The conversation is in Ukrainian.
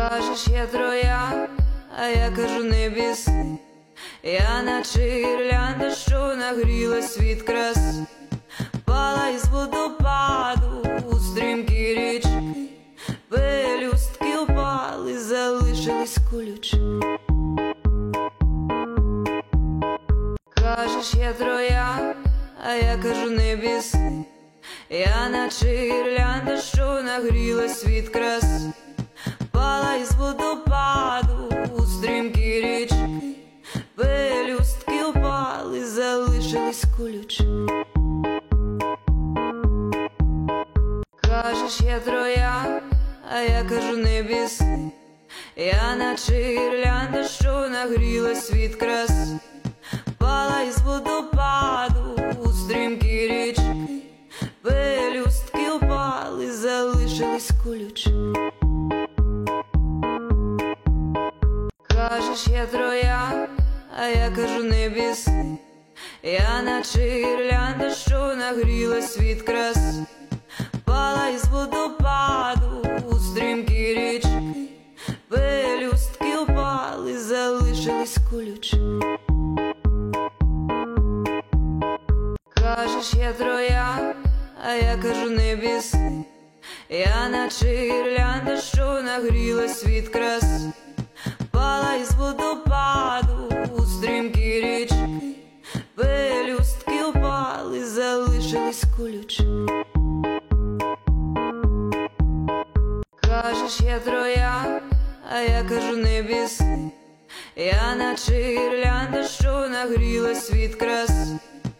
Кажеш, я троя, а я кажу, не біси. Я наче гірлянда, що нагрілась від краси, пала із водопаду у стрімкі річки, пелюстки упали, залишились колючі. Кажеш, я троя, а я кажу, не біси. Я наче гірлянда, що нагрілась від краси, пала із водопаду у стрімкі річки, пелюстки упали, залишились колючі. Кажеш, я троя, а я кажу, не біси. Я наче гірлянда, що нагрілась від краси, пала із водопаду у стрімкі річки, пелюстки упали, залишились колючі. Кажеш, я троя, а я кажу, не біси. Я наче гірлянда, що нагрілась від краси, пала із водопаду у стрімкі річки, пелюстки упали, залишились колючі. Кажеш, я троя, а я кажу, не біси. Я наче гірлянда, що нагрілась від краси, пала із водопаду у стрімкі річки, пелюстки упали, залишились колючі. Кажеш, я троя, а я кажу, не біси. Я наче гірлянда, що нагрілась від краси,